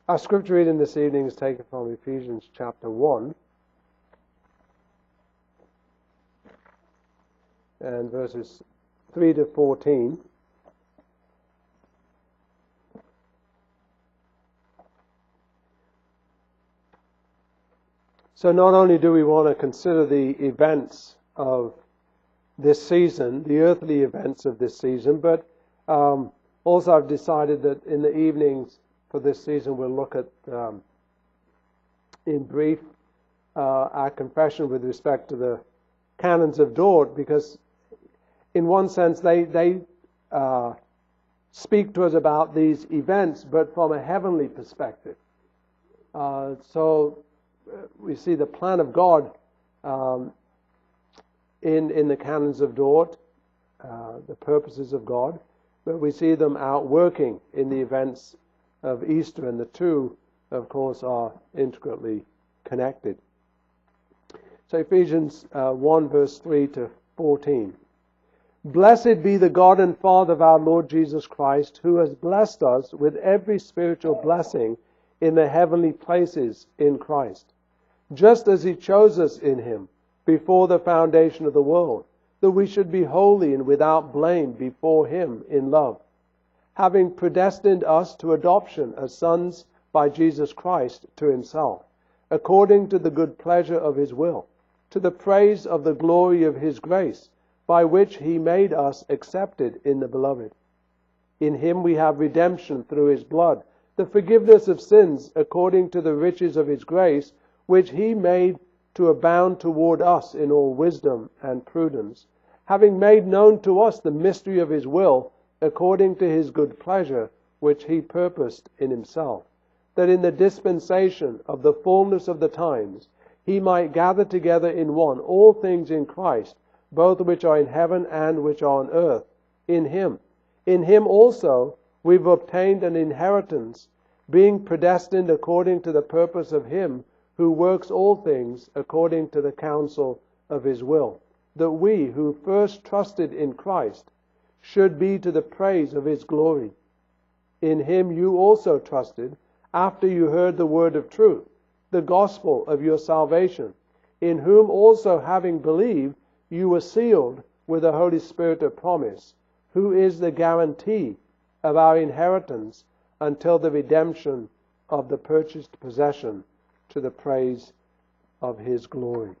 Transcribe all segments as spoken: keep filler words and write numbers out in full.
Our scripture reading this evening is taken from Ephesians chapter one and verses three to fourteen. So not only do we want to consider the events of this season, the earthly events of this season, but um, also I've decided that in the evenings for this season we'll look at, um, in brief, uh, our confession with respect to the canons of Dort, because in one sense they, they uh, speak to us about these events, but from a heavenly perspective. Uh, so we see the plan of God um, in, in the canons of Dort, uh, the purposes of God, but we see them outworking in the events of Easter, and the two, of course, are intricately connected. So Ephesians uh, one, verse three to fourteen. Blessed be the God and Father of our Lord Jesus Christ, who has blessed us with every spiritual blessing in the heavenly places in Christ, just as He chose us in Him before the foundation of the world, that we should be holy and without blame before Him in love, having predestined us to adoption as sons by Jesus Christ to Himself, according to the good pleasure of His will, to the praise of the glory of His grace, by which He made us accepted in the Beloved. In Him we have redemption through His blood, the forgiveness of sins according to the riches of His grace, which He made to abound toward us in all wisdom and prudence, having made known to us the mystery of His will, according to His good pleasure, which He purposed in Himself, that in the dispensation of the fullness of the times He might gather together in one all things in Christ, both which are in heaven and which are on earth, in Him. In Him also we've obtained an inheritance, being predestined according to the purpose of Him who works all things according to the counsel of His will, that we who first trusted in Christ should be to the praise of His glory. In Him you also trusted, after you heard the word of truth, the gospel of your salvation, in whom also having believed, you were sealed with the Holy Spirit of promise, who is the guarantee of our inheritance until the redemption of the purchased possession, to the praise of His glory.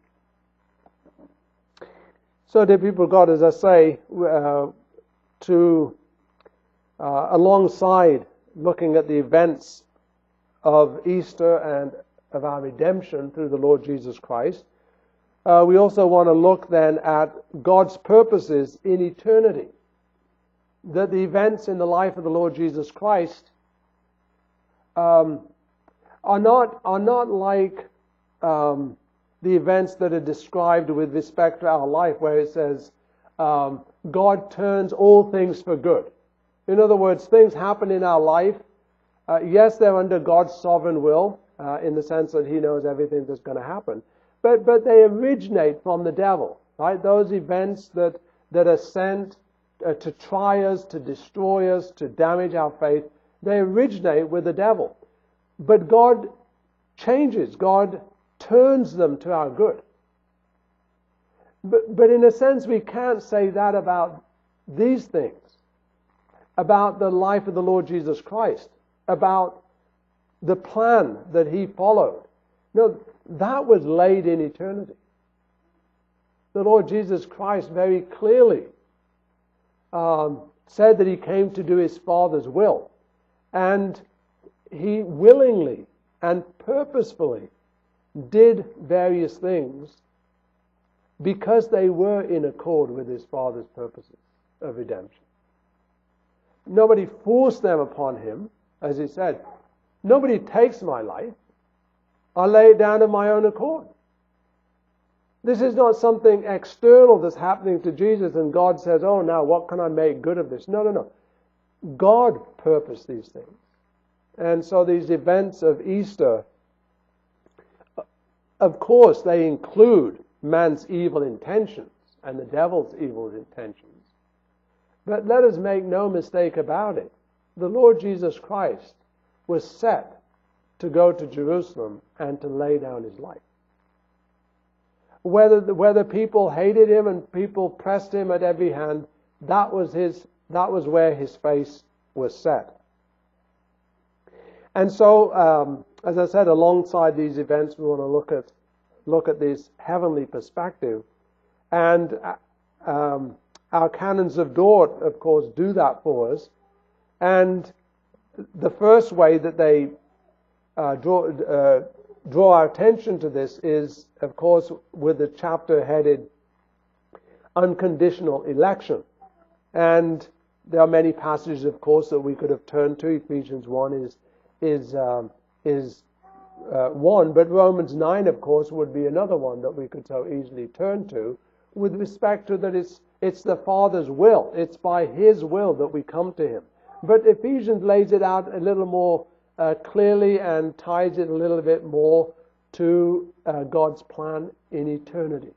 So, dear people of God, as I say, uh, to uh, alongside looking at the events of Easter and of our redemption through the Lord Jesus Christ, uh, we also want to look then at God's purposes in eternity. That the events in the life of the Lord Jesus Christ um, are not are not like um, the events that are described with respect to our life, where it says um, God turns all things for good. In other words, things happen in our life. Uh, yes, they're under God's sovereign will, uh, in the sense that He knows everything that's going to happen. But but they originate from the devil, right? Those events that that are sent uh, to try us, to destroy us, to damage our faith, they originate with the devil. But God changes, God turns them to our good. But, but in a sense, we can't say that about these things, about the life of the Lord Jesus Christ, about the plan that He followed. No, that was laid in eternity. The Lord Jesus Christ very clearly um, said that He came to do His Father's will. And He willingly and purposefully did various things because they were in accord with His Father's purposes of redemption. Nobody forced them upon Him, as He said. Nobody takes my life. I lay it down of my own accord. This is not something external that's happening to Jesus and God says, oh, now what can I make good of this? No, no, no. God purposed these things. And so these events of Easter, of course, they include man's evil intentions and the devil's evil intentions. But let us make no mistake about it. The Lord Jesus Christ was set to go to Jerusalem and to lay down his life. Whether, whether people hated him and people pressed him at every hand, that was his, that was where his face was set. And so, um, as I said, alongside these events, we want to look at look at this heavenly perspective. And um, our canons of Dort, of course, do that for us. And the first way that they uh, draw, uh, draw our attention to this is, of course, with the chapter headed Unconditional Election. And there are many passages, of course, that we could have turned to. Ephesians one is is um, is uh, one, but Romans nine, of course, would be another one that we could so easily turn to, with respect to that it's it's the Father's will. It's by His will that we come to Him. But Ephesians lays it out a little more uh, clearly and ties it a little bit more to uh, God's plan in eternity.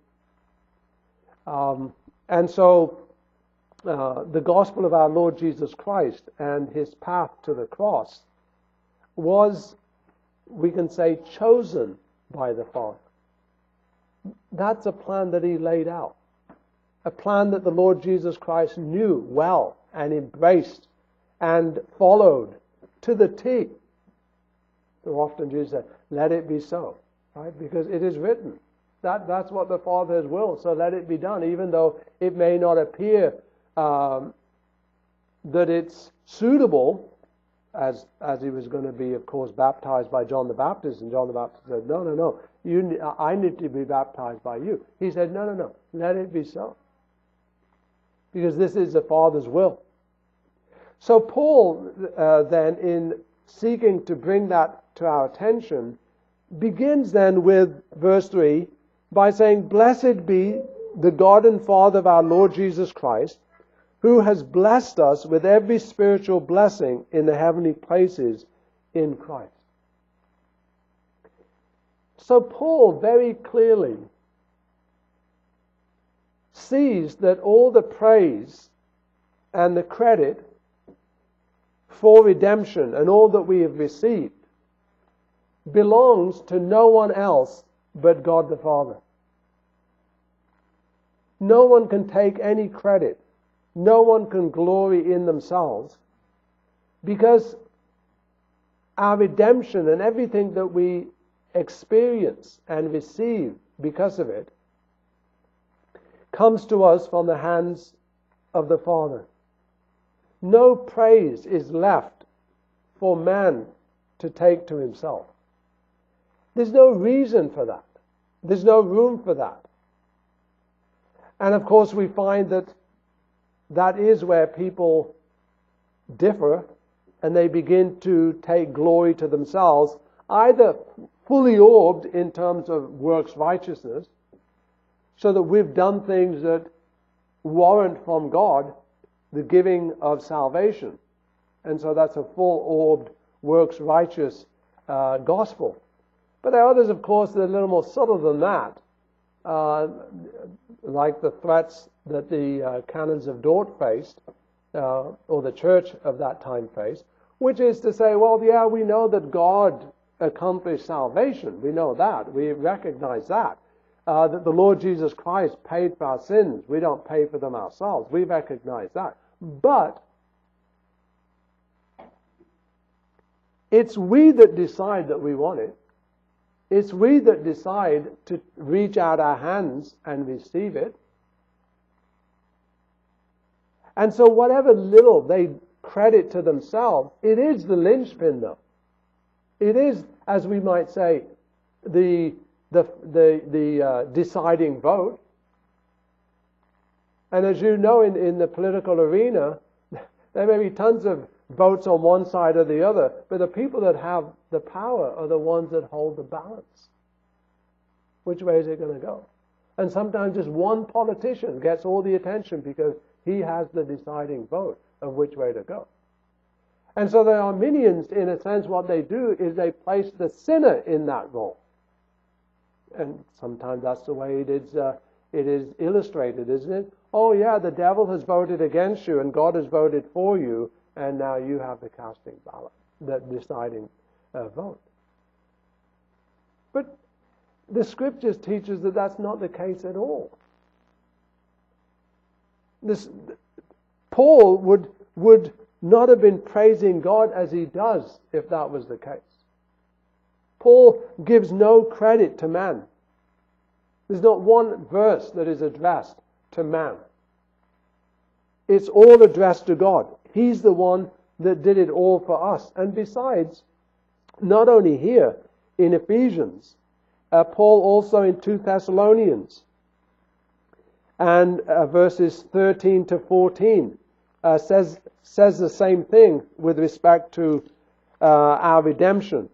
Um, and so uh, the gospel of our Lord Jesus Christ and His path to the cross was, we can say, chosen by the Father. That's a plan that He laid out. A plan that the Lord Jesus Christ knew well and embraced and followed to the T. So often Jesus said, let it be so, right? Because it is written. That, that's what the Father has willed, so let it be done, even though it may not appear um, that it's suitable, as as he was going to be, of course, baptized by John the Baptist, and John the Baptist said, no, no, no, you, I need to be baptized by you. He said, no, no, no, let it be so. Because this is the Father's will. So Paul, uh, then, in seeking to bring that to our attention, begins then with verse three by saying, blessed be the God and Father of our Lord Jesus Christ, who has blessed us with every spiritual blessing in the heavenly places in Christ. So Paul very clearly sees that all the praise and the credit for redemption and all that we have received belongs to no one else but God the Father. No one can take any credit. No one can glory in themselves, because our redemption and everything that we experience and receive because of it comes to us from the hands of the Father. No praise is left for man to take to himself. There's no reason for that. There's no room for that. And of course we find that that is where people differ, and they begin to take glory to themselves, either fully orbed in terms of works righteousness, so that we've done things that warrant from God the giving of salvation. And so that's a full-orbed, works righteous uh, gospel. But there are others, of course, that are a little more subtle than that, uh, like the threats that the uh, canons of Dort faced, uh, or the church of that time faced, which is to say, well, yeah, we know that God accomplished salvation. We know that. We recognize that. Uh, that the Lord Jesus Christ paid for our sins. We don't pay for them ourselves. We recognize that. But it's we that decide that we want it. It's we that decide to reach out our hands and receive it. And so whatever little they credit to themselves, it is the linchpin, though. It is, as we might say, the the the, the uh, deciding vote. And as you know, in, in the political arena, there may be tons of votes on one side or the other, but the people that have the power are the ones that hold the balance. Which way is it going to go? And sometimes just one politician gets all the attention because he has the deciding vote of which way to go. And so the Arminians, in a sense, what they do is they place the sinner in that role. And sometimes that's the way it is, uh, it is illustrated, isn't it? Oh yeah, the devil has voted against you and God has voted for you, and now you have the casting ballot, the deciding uh, vote. But the Scriptures teach us that that's not the case at all. This, Paul would, would not have been praising God as he does if that was the case. Paul gives no credit to man. There's not one verse that is addressed to man. It's all addressed to God. He's the one that did it all for us. And besides, not only here in Ephesians, uh, Paul also in Second Thessalonians and uh, verses thirteen to fourteen uh, says says the same thing with respect to uh, our redemption.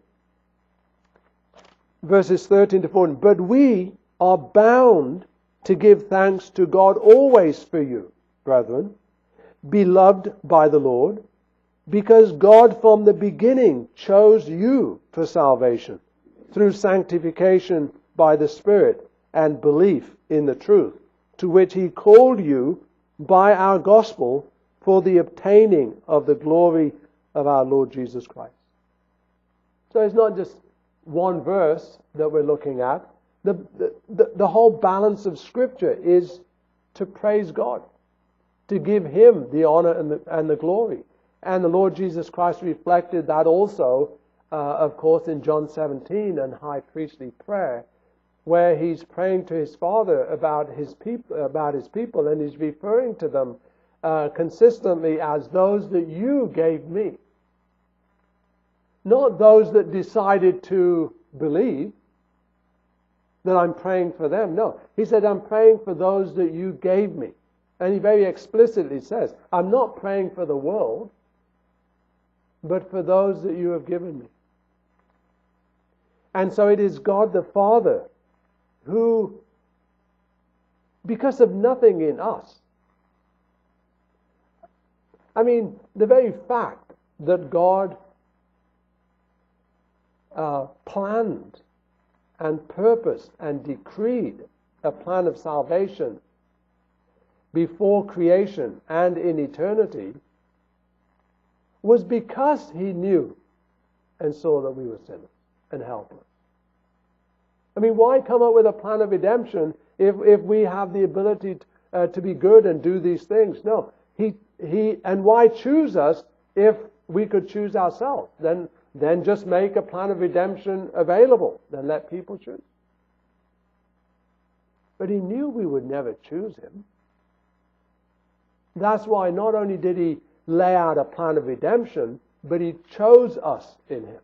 Verses thirteen to fourteen. But we are bound to give thanks to God always for you, brethren, beloved by the Lord, because God from the beginning chose you for salvation through sanctification by the Spirit and belief in the truth, to which He called you by our gospel for the obtaining of the glory of our Lord Jesus Christ. So it's not just one verse that we're looking at. The, the, the whole balance of Scripture is to praise God, to give Him the honor and the, and the glory. And the Lord Jesus Christ reflected that also, uh, of course, in John seventeen and high priestly prayer, where He's praying to His Father about His people, about His people, and He's referring to them uh, consistently as those that you gave me. Not those that decided to believe, that I'm praying for them. No, He said, I'm praying for those that you gave me. And He very explicitly says, I'm not praying for the world, but for those that you have given me. And so it is God the Father who, because of nothing in us, I mean, the very fact that God uh, planned and purposed and decreed a plan of salvation before creation and in eternity was because He knew and saw that we were sinners and helpless. I mean, why come up with a plan of redemption if, if we have the ability to, uh, to be good and do these things? No. He, he, and why choose us if we could choose ourselves? Then, then just make a plan of redemption available. Then let people choose. But He knew we would never choose Him. That's why not only did He lay out a plan of redemption, but He chose us in Him.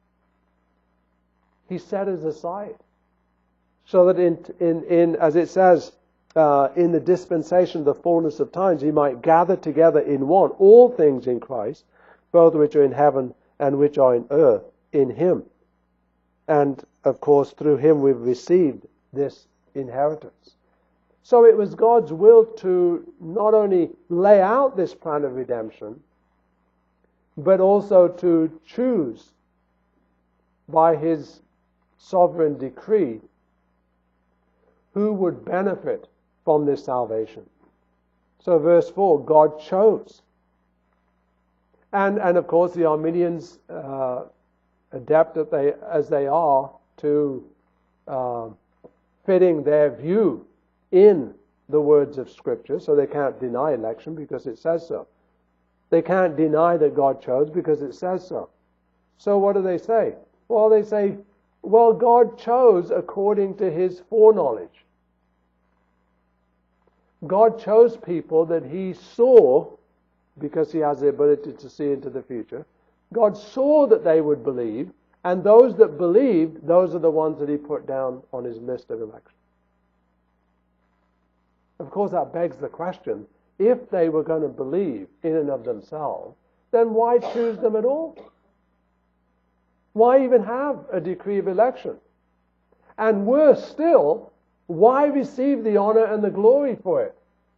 He set us aside. So that in, in, in as it says, uh, in the dispensation of the fullness of times, He might gather together in one all things in Christ, both which are in heaven and which are in earth, in Him. And, of course, through Him we've received this inheritance. So it was God's will to not only lay out this plan of redemption, but also to choose by His sovereign decree who would benefit from this salvation. So verse four, God chose. And, and of course the Arminians, uh, adept as they, as they are to uh, fitting their view in the words of Scripture, so they can't deny election because it says so. They can't deny that God chose because it says so. So what do they say? Well, they say, well, God chose according to His foreknowledge. God chose people that He saw, because He has the ability to see into the future. God saw that they would believe, and those that believed, those are the ones that He put down on His list of election. Of course, that begs the question, if they were going to believe in and of themselves, then why choose them at all? Why even have a decree of election? And worse still, why receive the honor and the glory for it?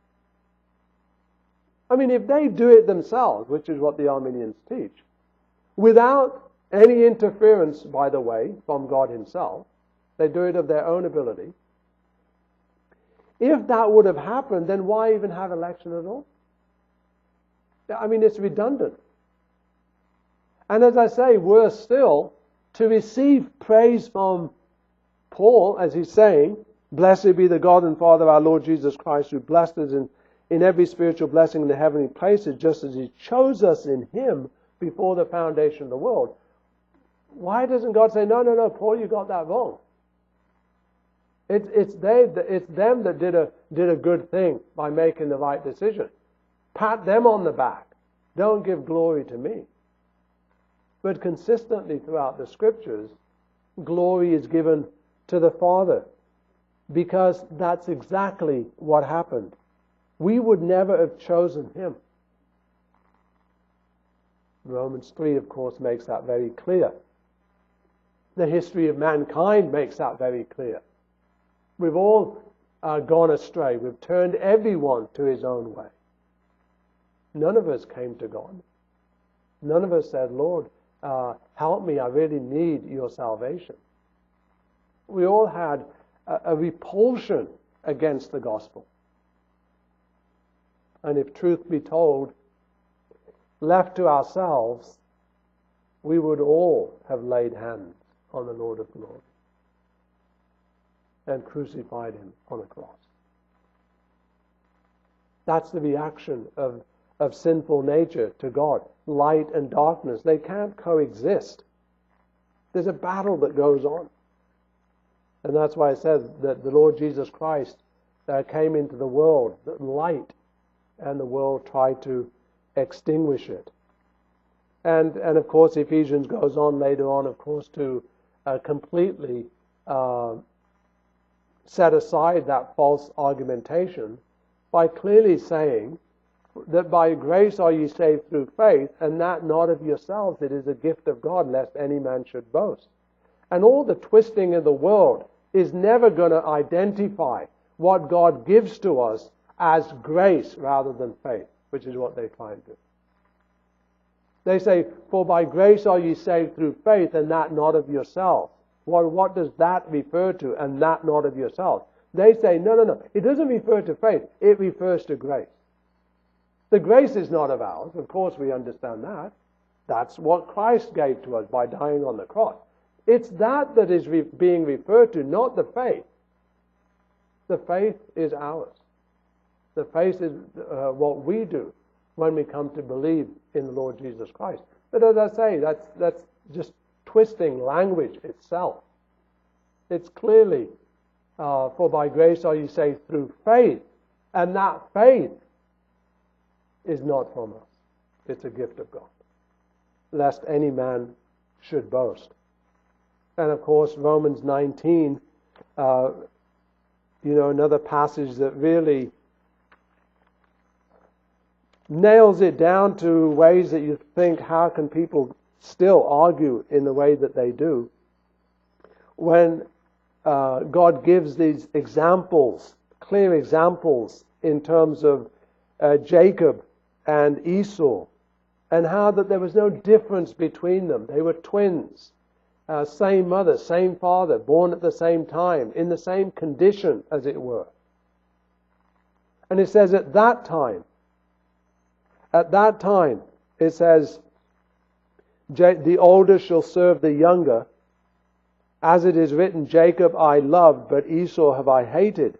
I mean, if they do it themselves, which is what the Arminians teach, without any interference, by the way, from God Himself, they do it of their own ability. If that would have happened, then why even have election at all? I mean, it's redundant. And as I say, worse still, to receive praise from Paul, as he's saying, blessed be the God and Father of our Lord Jesus Christ, who blessed us in, in every spiritual blessing in the heavenly places, just as he chose us in him before the foundation of the world. Why doesn't God say, no, no, no, Paul, you got that wrong? It's, it's, they, it's them that did a, did a good thing by making the right decision. Pat them on the back. Don't give glory to me. But consistently throughout the Scriptures, glory is given to the Father, because that's exactly what happened. We would never have chosen him. Romans three, of course, makes that very clear. The history of mankind makes that very clear. We've all uh, gone astray. We've turned everyone to his own way. None of us came to God. None of us said, Lord, uh, help me, I really need your salvation. We all had a, a repulsion against the gospel. And if truth be told, left to ourselves, we would all have laid hands on the Lord of glory and crucified him on a cross. That's the reaction of, of sinful nature to God. Light and darkness, they can't coexist. There's a battle that goes on. And that's why I said that the Lord Jesus Christ uh, came into the world, the light, and the world tried to extinguish it. And, and of course, Ephesians goes on later on, of course, to uh, completely uh, set aside that false argumentation by clearly saying that by grace are ye saved through faith, and that not of yourselves, it is a gift of God, lest any man should boast. And all the twisting of the world is never going to identify what God gives to us as grace rather than faith, which is what they try and do. They say, for by grace are ye saved through faith, and that not of yourselves. Well, what does that refer to, and that not of yourselves? They say, no, no, no, it doesn't refer to faith, it refers to grace. The grace is not of ours, of course we understand that. That's what Christ gave to us by dying on the cross. It's that that is re- being referred to, not the faith. The faith is ours. The faith is uh, what we do when we come to believe in the Lord Jesus Christ. But as I say, that's, that's just twisting language itself. It's clearly, uh, for by grace are you saved through faith, and that faith is not from us. It's a gift of God, lest any man should boast. And of course, Romans nineteen, uh, you know, another passage that really nails it down to ways that you think, how can people still argue in the way that they do? When uh, God gives these examples, clear examples in terms of uh, Jacob and Esau, and how that there was no difference between them. They were twins. Uh, same mother, same father, born at the same time, in the same condition, as it were. And it says at that time, at that time, it says, the older shall serve the younger, as it is written, Jacob I loved, but Esau have I hated.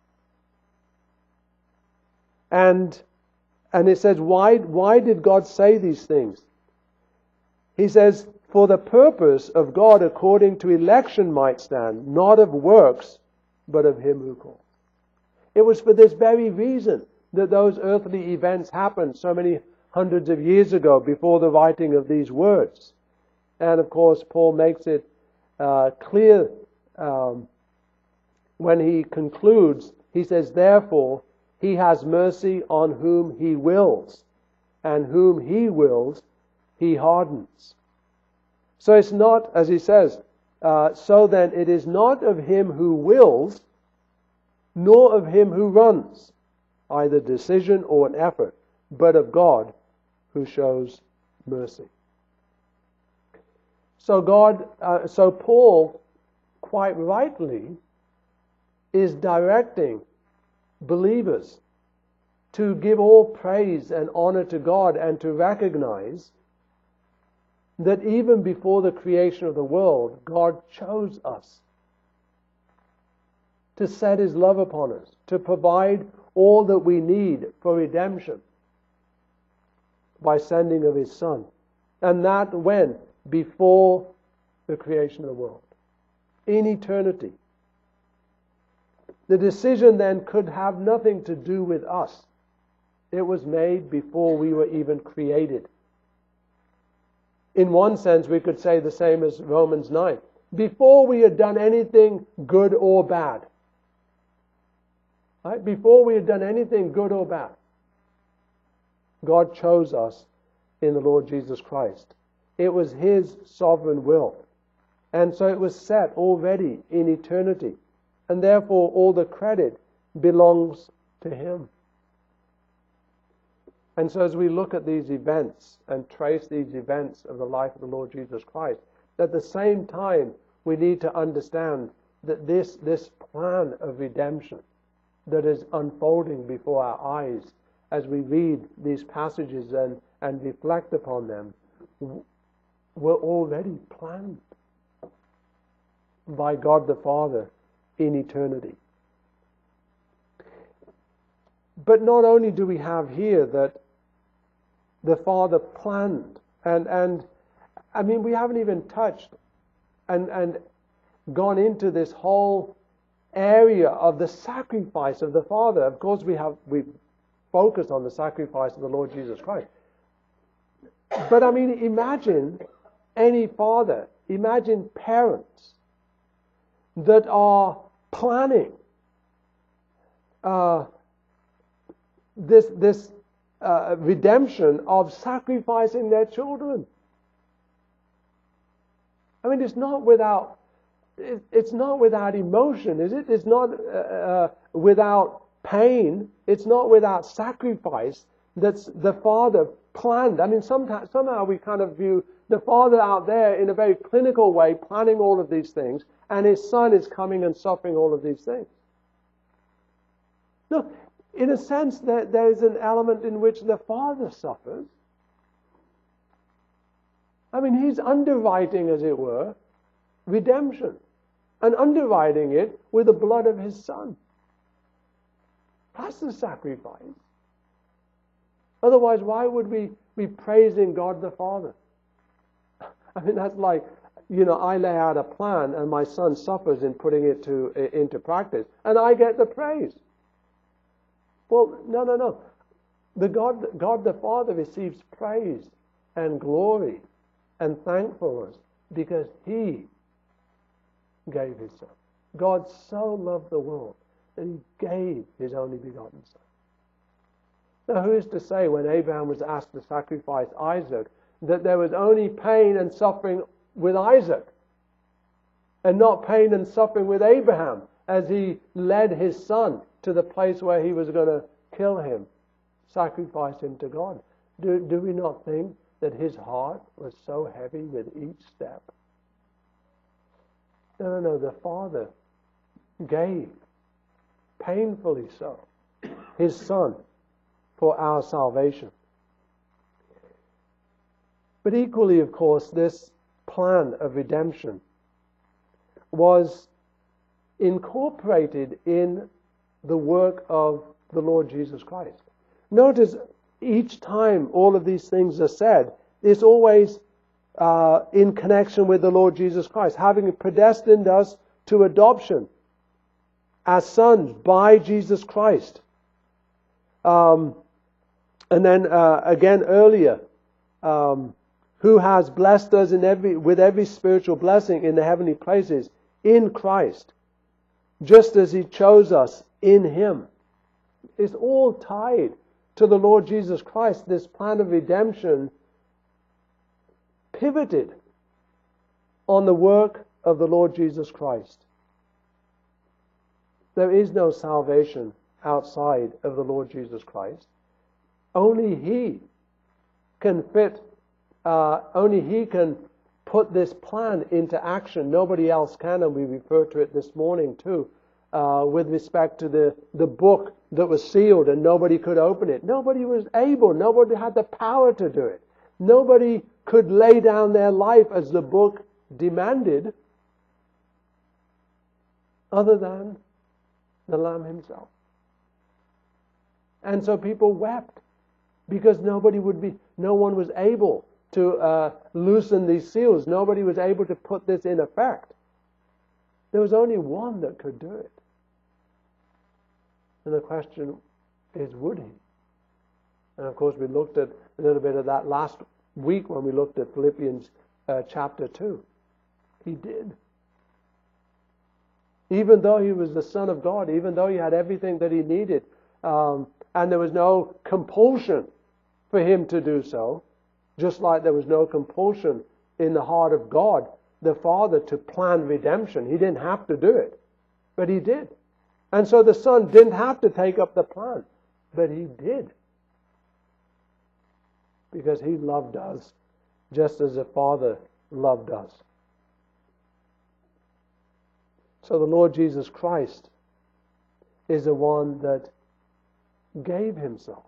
And, and it says, why, why did God say these things? He says, for the purpose of God according to election might stand, not of works, but of him who called. It was for this very reason that those earthly events happened so many hundreds of years ago before the writing of these words. And of course, Paul makes it uh, clear um, when he concludes. He says, therefore, he has mercy on whom he wills, and whom he wills, he hardens. So it's not, as he says, uh, so then it is not of him who wills, nor of him who runs, either decision or an effort, but of God who shows mercy. So God, uh, so Paul, quite rightly, is directing believers to give all praise and honor to God and to recognize that even before the creation of the world, God chose us. to set His love upon us, to provide all that we need for redemption by sending of His Son. And that when? Before the creation of the world. In eternity. The decision then could have nothing to do with us. It was made before we were even created. In one sense, we could say the same as Romans nine. Before we had done anything good or bad. Right? Before we had done anything good or bad. God chose us in the Lord Jesus Christ. It was His sovereign will. And so it was set already in eternity. And therefore all the credit belongs to Him. And so as we look at these events and trace these events of the life of the Lord Jesus Christ, at the same time we need to understand that this, this plan of redemption that is unfolding before our eyes as we read these passages and, and reflect upon them were already planned by God the Father in eternity. But not only do we have here that the Father planned, and, and I mean, we haven't even touched and, and gone into this whole area of the sacrifice of the Father. Of course, we have we focused on the sacrifice of the Lord Jesus Christ. But I mean, imagine any father, imagine parents that are planning uh, this this uh, redemption of sacrificing their children. I mean, it's not without it, it's not without emotion, is it? It's not uh, uh, without pain. It's not without sacrifice that the Father planned. I mean, sometimes somehow we kind of view the Father out there in a very clinical way, planning all of these things, and His Son is coming and suffering all of these things. No, in a sense, there, there is an element in which the Father suffers. I mean, He's underwriting, as it were, redemption, and underwriting it with the blood of His Son. That's the sacrifice. Otherwise, why would we be praising God the Father? I mean, that's like, you know, I lay out a plan and my son suffers in putting it to into practice, and I get the praise. Well, no, no, no. The God, God the Father receives praise and glory and thankfulness because He gave His Son. God so loved the world that He gave His only begotten Son. Now, who is to say when Abraham was asked to sacrifice Isaac that there was only pain and suffering with Isaac and not pain and suffering with Abraham as he led his son to the place where he was going to kill him, sacrifice him to God? Do, do we not think that his heart was so heavy with each step? No, no, no. The Father gave, painfully so, His Son for our salvation. But equally, of course, this plan of redemption was incorporated in the work of the Lord Jesus Christ. Notice each time all of these things are said, it's always uh, in connection with the Lord Jesus Christ, having predestined us to adoption as sons by Jesus Christ. Um, and then uh, again earlier, um, who has blessed us in every with every spiritual blessing in the heavenly places in Christ, just as He chose us in Him. It's all tied to the Lord Jesus Christ. This plan of redemption pivoted on the work of the Lord Jesus Christ. There is no salvation outside of the Lord Jesus Christ. Only He can fit, uh, only He can put this plan into action. Nobody else can, and we referred to it this morning too, uh, with respect to the, the book that was sealed and nobody could open it. Nobody was able, nobody had the power to do it. Nobody could lay down their life as the book demanded, other than the Lamb himself. And so people wept because nobody would be, no one was able to uh, loosen these seals. Nobody was able to put this in effect. There was only one that could do it. And the question is, would he? And of course, we looked at a little bit of that last week when we looked at Philippians uh, chapter two. He did. Even though he was the Son of God, even though he had everything that he needed, um, and there was no compulsion for him to do so, just like there was no compulsion in the heart of God, the Father, to plan redemption. He didn't have to do it, but he did. And so the Son didn't have to take up the plan, but he did. Because he loved us just as the Father loved us. So the Lord Jesus Christ is the one that gave himself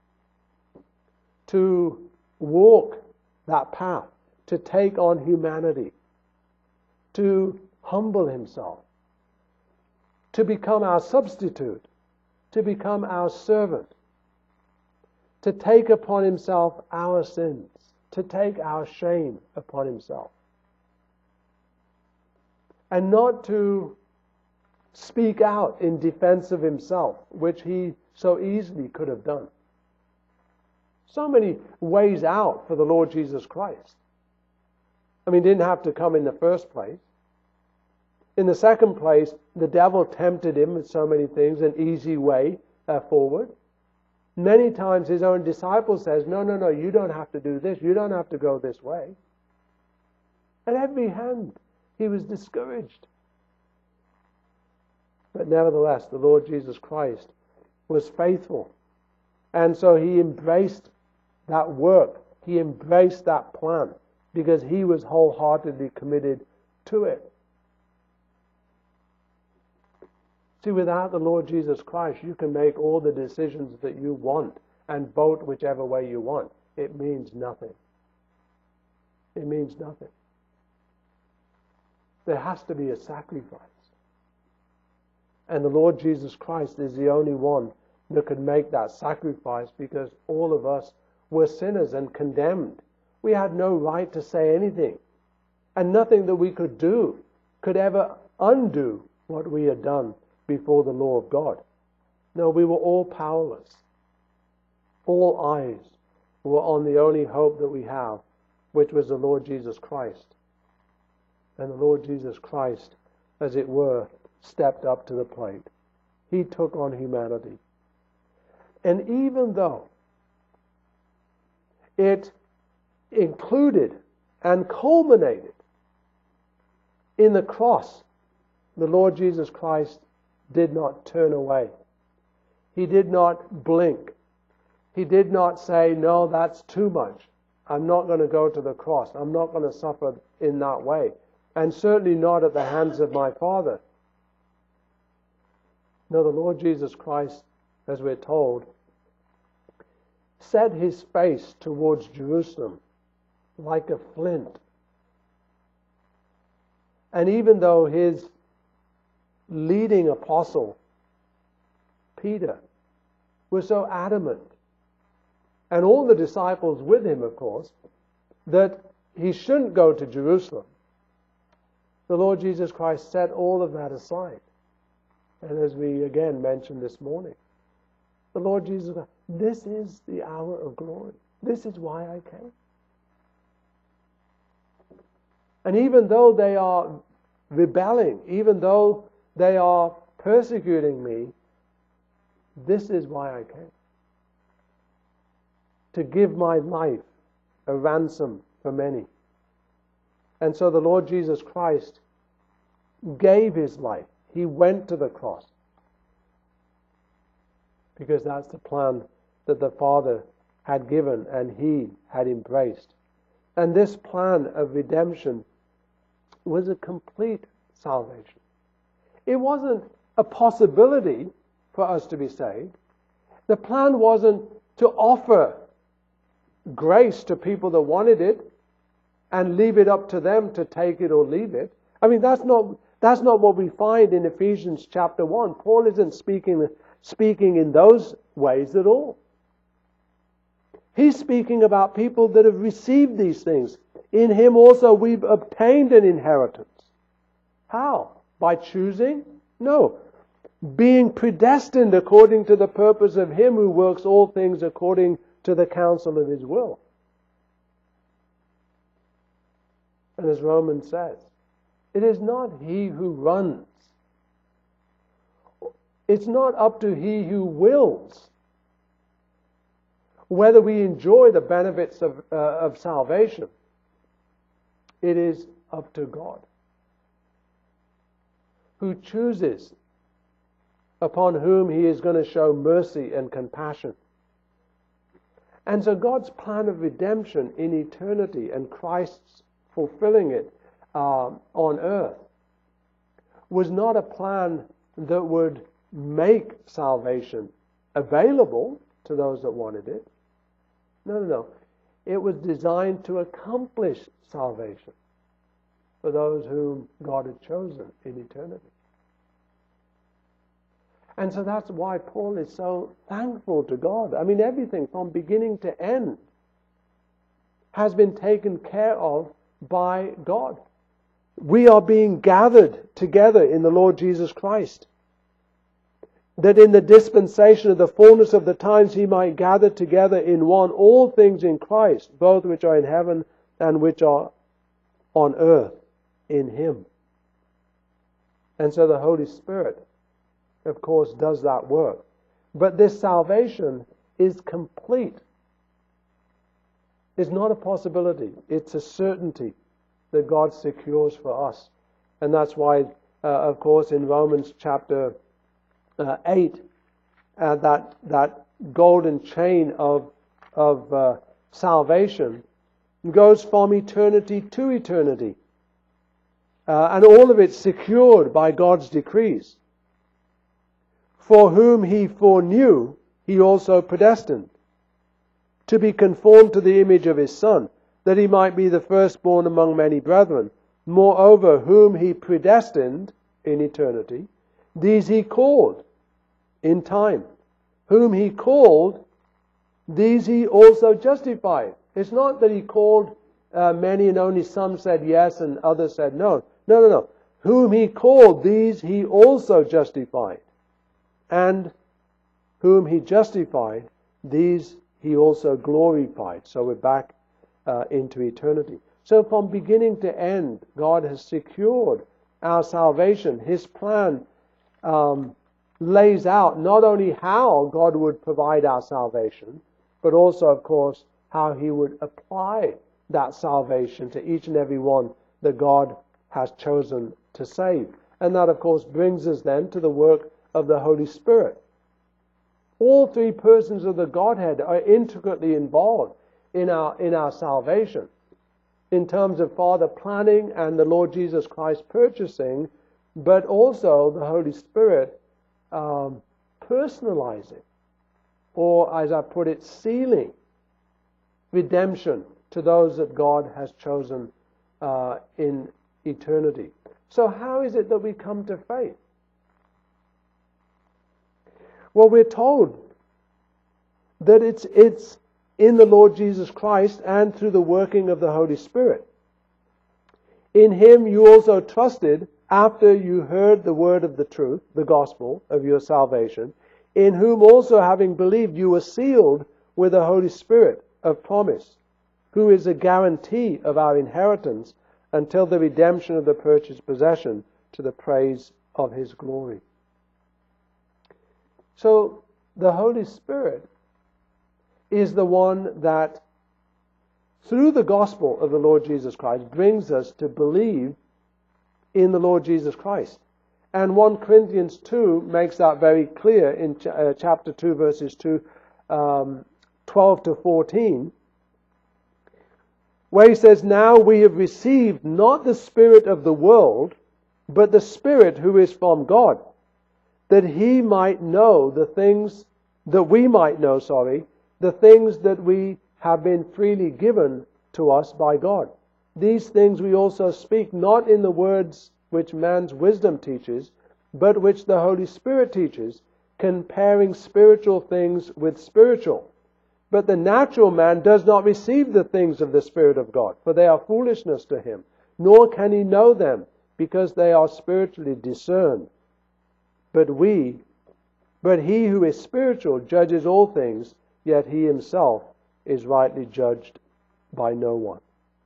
to walk that path, to take on humanity, to humble himself, to become our substitute, to become our servant, to take upon himself our sins, to take our shame upon himself. And not to speak out in defense of himself, which he so easily could have done. So many ways out for the Lord Jesus Christ. I mean, he didn't have to come in the first place. In the second place, the devil tempted him with so many things, an easy way uh, forward. Many times his own disciple says, no, no, no, you don't have to do this. You don't have to go this way. At every hand, he was discouraged. But nevertheless, the Lord Jesus Christ was faithful. And so he embraced that work. He embraced that plan because he was wholeheartedly committed to it. See, without the Lord Jesus Christ, you can make all the decisions that you want and vote whichever way you want. It means nothing. It means nothing. There has to be a sacrifice. And the Lord Jesus Christ is the only one that could make that sacrifice because all of us were sinners and condemned. We had no right to say anything. And nothing that we could do could ever undo what we had done before the law of God. No, we were all powerless. All eyes were on the only hope that we have, which was the Lord Jesus Christ. And the Lord Jesus Christ, as it were, stepped up to the plate. He took on humanity. And even though it included and culminated in the cross, the Lord Jesus Christ did not turn away. He did not blink. He did not say, no, that's too much. I'm not going to go to the cross. I'm not going to suffer in that way. And certainly not at the hands of my Father. No, the Lord Jesus Christ, as we're told, set his face towards Jerusalem like a flint. And even though his leading apostle, Peter, was so adamant, and all the disciples with him, of course, that he shouldn't go to Jerusalem, the Lord Jesus Christ set all of that aside. And as we again mentioned this morning, the Lord Jesus Christ, this is the hour of glory. This is why I came. And even though they are rebelling, even though they are persecuting me, this is why I came. To give my life a ransom for many. And so the Lord Jesus Christ gave his life. He went to the cross. Because that's the plan that the Father had given and he had embraced. And this plan of redemption was a complete salvation. It wasn't a possibility for us to be saved. The plan wasn't to offer grace to people that wanted it and leave it up to them to take it or leave it. I mean, that's not That's not what we find in Ephesians chapter one. Paul isn't speaking, speaking in those ways at all. He's speaking about people that have received these things. In Him also we've obtained an inheritance. How? By choosing? No. Being predestined according to the purpose of Him who works all things according to the counsel of His will. And as Romans says, it is not he who runs. It's not up to he who wills whether we enjoy the benefits of, uh, of salvation. It is up to God, who chooses upon whom He is going to show mercy and compassion. And so God's plan of redemption in eternity and Christ's fulfilling it um, on earth was not a plan that would make salvation available to those that wanted it. No, no, no. It was designed to accomplish salvation for those whom God had chosen in eternity. And so that's why Paul is so thankful to God. I mean, everything from beginning to end has been taken care of by God. We are being gathered together in the Lord Jesus Christ, that in the dispensation of the fullness of the times He might gather together in one all things in Christ, both which are in heaven and which are on earth in Him. And so the Holy Spirit, of course, does that work. But this salvation is complete. It's not a possibility. It's a certainty that God secures for us. And that's why, uh, of course, in Romans chapter uh, eight, uh, that that golden chain of, of uh, salvation goes from eternity to eternity. Uh, and all of it secured by God's decrees. For whom He foreknew, He also predestined, to be conformed to the image of His Son, that He might be the firstborn among many brethren. Moreover, whom He predestined in eternity, these He called in time. Whom He called, these He also justified. It's not that He called uh, many and only some said yes and others said no. No, no, no. Whom He called, these He also justified. And whom He justified, these He also glorified. So we're back uh, into eternity. So from beginning to end, God has secured our salvation. His plan um, lays out not only how God would provide our salvation, but also, of course, how He would apply that salvation to each and every one that God has chosen to save. And that, of course, brings us then to the work of the Holy Spirit. All three persons of the Godhead are intricately involved in our in our salvation, in terms of Father planning and the Lord Jesus Christ purchasing, but also the Holy Spirit um, personalizing, or as I put it, sealing redemption to those that God has chosen uh, in eternity. So how is it that we come to faith? Well, we're told that it's it's in the Lord Jesus Christ and through the working of the Holy Spirit. In Him you also trusted after you heard the word of the truth, the gospel of your salvation, in whom also having believed you were sealed with the Holy Spirit of promise, who is a guarantee of our inheritance until the redemption of the purchased possession to the praise of His glory. So the Holy Spirit is the one that, through the gospel of the Lord Jesus Christ, brings us to believe in the Lord Jesus Christ. And First Corinthians two makes that very clear in ch- uh, chapter two, verses two, um, twelve to fourteen, where he says, "Now we have received not the spirit of the world, but the Spirit who is from God, that He might know the things, that we might know, sorry, the things that we have been freely given to us by God. These things we also speak, not in the words which man's wisdom teaches, but which the Holy Spirit teaches, comparing spiritual things with spiritual. But the natural man does not receive the things of the Spirit of God, for they are foolishness to him, nor can he know them, because they are spiritually discerned. But we, but he who is spiritual judges all things, yet he himself is rightly judged by no one.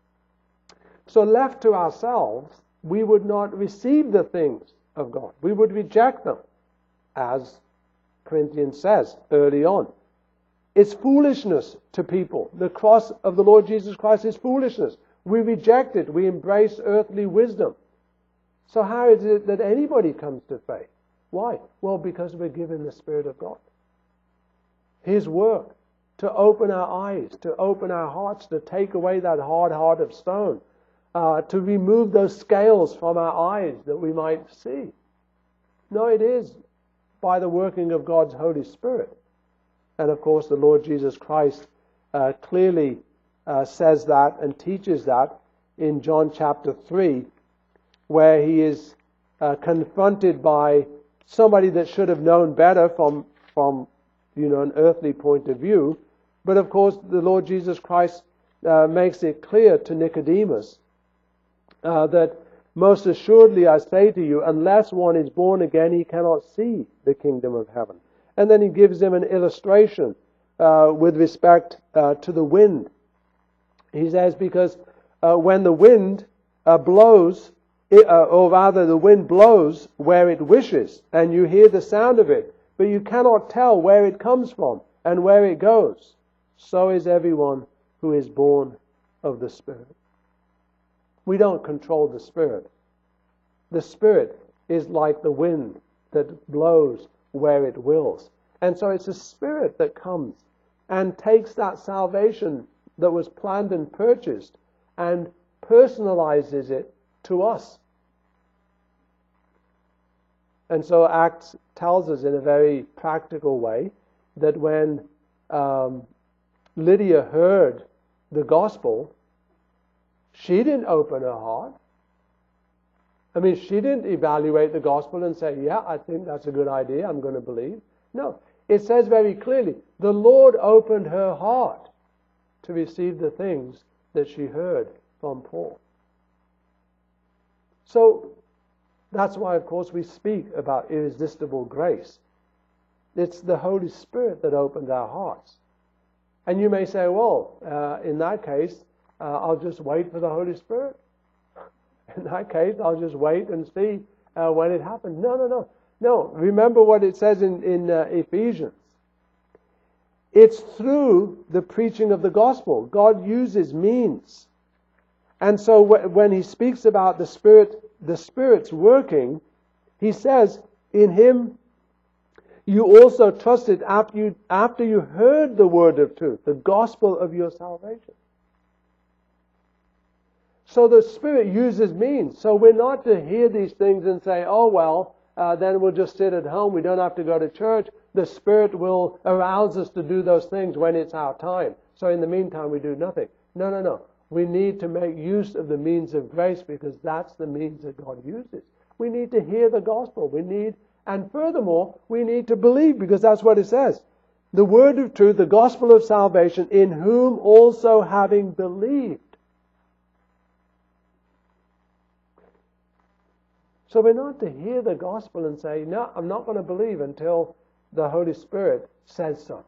So left to ourselves, we would not receive the things of God. We would reject them, as Corinthians says early on. It's foolishness to people. The cross of the Lord Jesus Christ is foolishness. We reject it. We embrace earthly wisdom. So how is it that anybody comes to faith? Why? Well, because we're given the Spirit of God. His work to open our eyes, to open our hearts, to take away that hard heart of stone, uh, to remove those scales from our eyes that we might see. No, it is by the working of God's Holy Spirit. And of course, the Lord Jesus Christ uh, clearly uh, says that and teaches that in John chapter three, where he is uh, confronted by somebody that should have known better from, from you know, an earthly point of view. But of course, the Lord Jesus Christ uh, makes it clear to Nicodemus uh, that most assuredly I say to you, unless one is born again, he cannot see the kingdom of heaven. And then he gives him an illustration uh, with respect uh, to the wind. He says, because uh, when the wind uh, blows, it, uh, or rather the wind blows where it wishes, and you hear the sound of it, but you cannot tell where it comes from and where it goes. So is everyone who is born of the Spirit. We don't control the Spirit. The Spirit is like the wind that blows where it wills. And so it's the Spirit that comes and takes that salvation that was planned and purchased and personalizes it to us. And so Acts tells us in a very practical way that when um, Lydia heard the gospel, she didn't open her heart. I mean, she didn't evaluate the gospel and say, yeah, I think that's a good idea, I'm going to believe. No, it says very clearly, the Lord opened her heart to receive the things that she heard from Paul. So, that's why, of course, we speak about irresistible grace. It's the Holy Spirit that opened our hearts. And you may say, well, uh, in that case, uh, I'll just wait for the Holy Spirit. In that case, I'll just wait and see uh, when it happens. No, no, no. No, remember what it says in, in uh, Ephesians. It's through the preaching of the gospel. God uses means. And so w- when he speaks about the Spirit, the Spirit's working, he says, in him you also trusted after you, after you heard the word of truth, the gospel of your salvation. So the Spirit uses means. So we're not to hear these things and say, oh, well, uh, then we'll just sit at home. We don't have to go to church. The Spirit will arouse us to do those things when it's our time. So in the meantime, we do nothing. No, no, no. We need to make use of the means of grace because that's the means that God uses. We need to hear the gospel. We need, and furthermore, we need to believe because that's what it says. The word of truth, the gospel of salvation, in whom also having believed. So we're not to hear the gospel and say, no, I'm not going to believe until the Holy Spirit says so.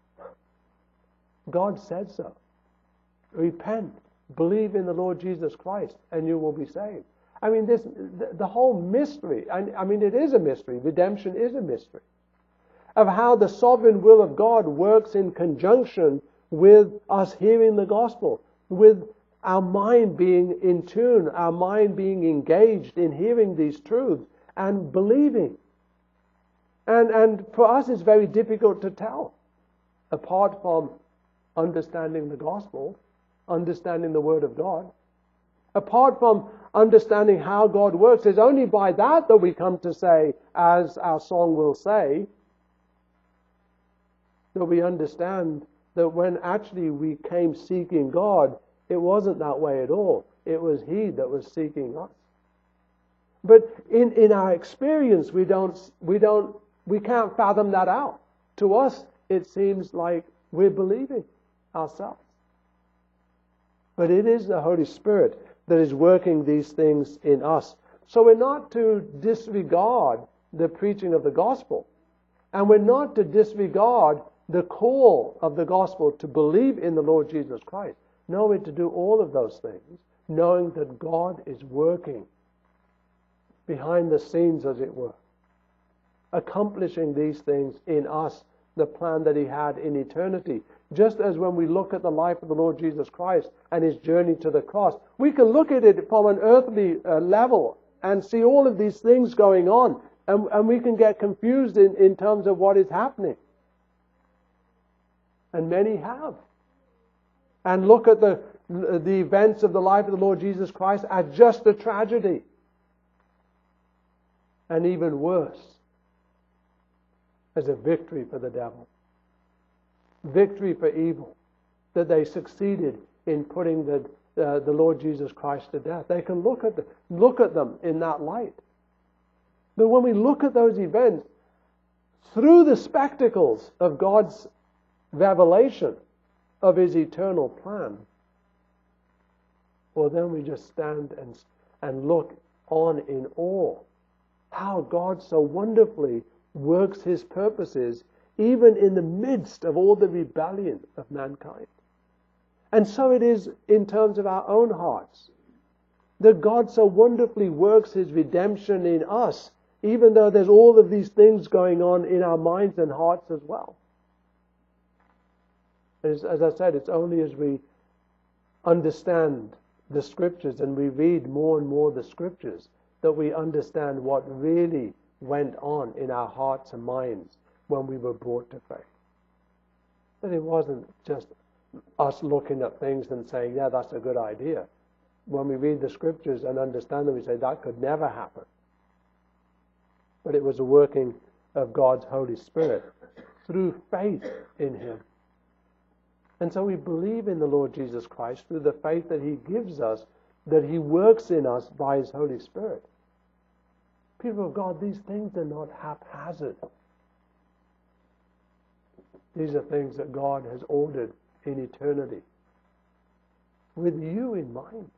God said so. Repent, believe in the Lord Jesus Christ, and you will be saved. I mean, this the, the whole mystery, I, I mean, it is a mystery. Redemption is a mystery. Of how the sovereign will of God works in conjunction with us hearing the gospel, with our mind being in tune, our mind being engaged in hearing these truths and believing. And, and for us it's very difficult to tell, apart from understanding the gospel, understanding the Word of God. Apart from understanding how God works, it's only by that that we come to say, as our song will say, that we understand that when actually we came seeking God, it wasn't that way at all. It was He that was seeking us. But in, in our experience, we don't, we don't, we can't fathom that out. To us, it seems like we're believing ourselves. But it is the Holy Spirit that is working these things in us. So we're not to disregard the preaching of the gospel. And we're not to disregard the call of the gospel to believe in the Lord Jesus Christ. No, we're to do all of those things, knowing that God is working behind the scenes, as it were, accomplishing these things in us, the plan that He had in eternity. Just as when we look at the life of the Lord Jesus Christ and His journey to the cross, we can look at it from an earthly uh, level and see all of these things going on, and, and we can get confused in, in terms of what is happening. And many have. And look at the, the events of the life of the Lord Jesus Christ as just a tragedy. And even worse, as a victory for the devil. Victory for evil. That they succeeded in putting the, uh, the Lord Jesus Christ to death. They can look at, the, look at them in that light. But when we look at those events, through the spectacles of God's revelation of His eternal plan, well, then we just stand and, and look on in awe. How God so wonderfully works His purposes even in the midst of all the rebellion of mankind. And so it is in terms of our own hearts, that God so wonderfully works His redemption in us, even though there's all of these things going on in our minds and hearts as well. As, as I said, it's only as we understand the Scriptures and we read more and more the Scriptures that we understand what really went on in our hearts and minds when we were brought to faith. That it wasn't just us looking at things and saying, yeah, that's a good idea. When we read the Scriptures and understand them, we say, that could never happen. But it was a working of God's Holy Spirit through faith in Him. And so we believe in the Lord Jesus Christ through the faith that He gives us, that He works in us by His Holy Spirit. People of God, these things are not haphazard. These are things that God has ordered in eternity, with you in mind.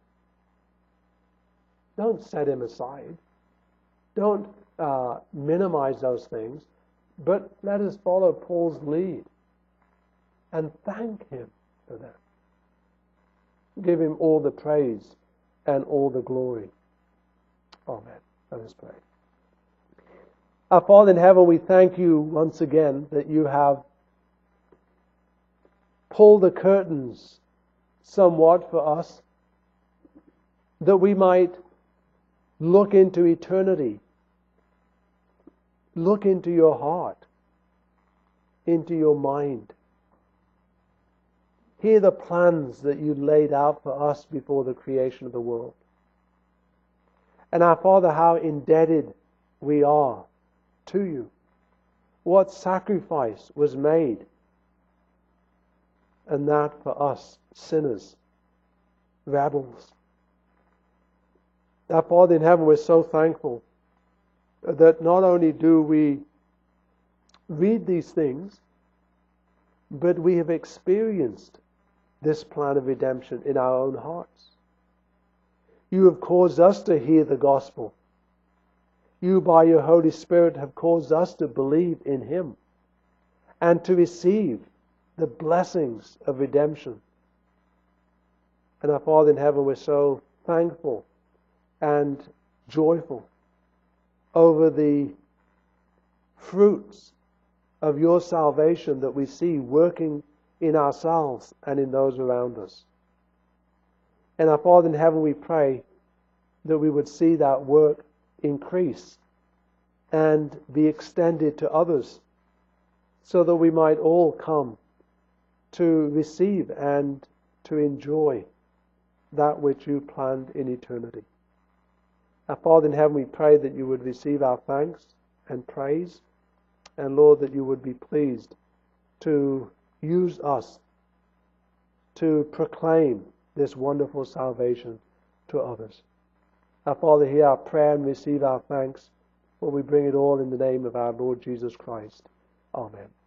Don't set Him aside. Don't uh, minimize those things, but let us follow Paul's lead and thank Him for that. Give Him all the praise and all the glory. Amen. Let us pray. Our Father in heaven, we thank You once again that You have pulled the curtains somewhat for us, that we might look into eternity, look into Your heart, into Your mind. Hear the plans that You laid out for us before the creation of the world. And our Father, how indebted we are to You. What sacrifice was made, and that for us sinners, rebels. Our Father in heaven, we're so thankful that not only do we read these things, but we have experienced this plan of redemption in our own hearts. You have caused us to hear the gospel. You, by Your Holy Spirit, have caused us to believe in Him and to receive the blessings of redemption. And our Father in heaven, we're so thankful and joyful over the fruits of Your salvation that we see working in ourselves and in those around us. And our Father in heaven, we pray that we would see that work increase and be extended to others, so that we might all come to receive and to enjoy that which You planned in eternity. Our Father in heaven, we pray that You would receive our thanks and praise, and Lord, that You would be pleased to use us to proclaim this wonderful salvation to others. Our Father, hear our prayer and receive our thanks, for we bring it all in the name of our Lord Jesus Christ. Amen.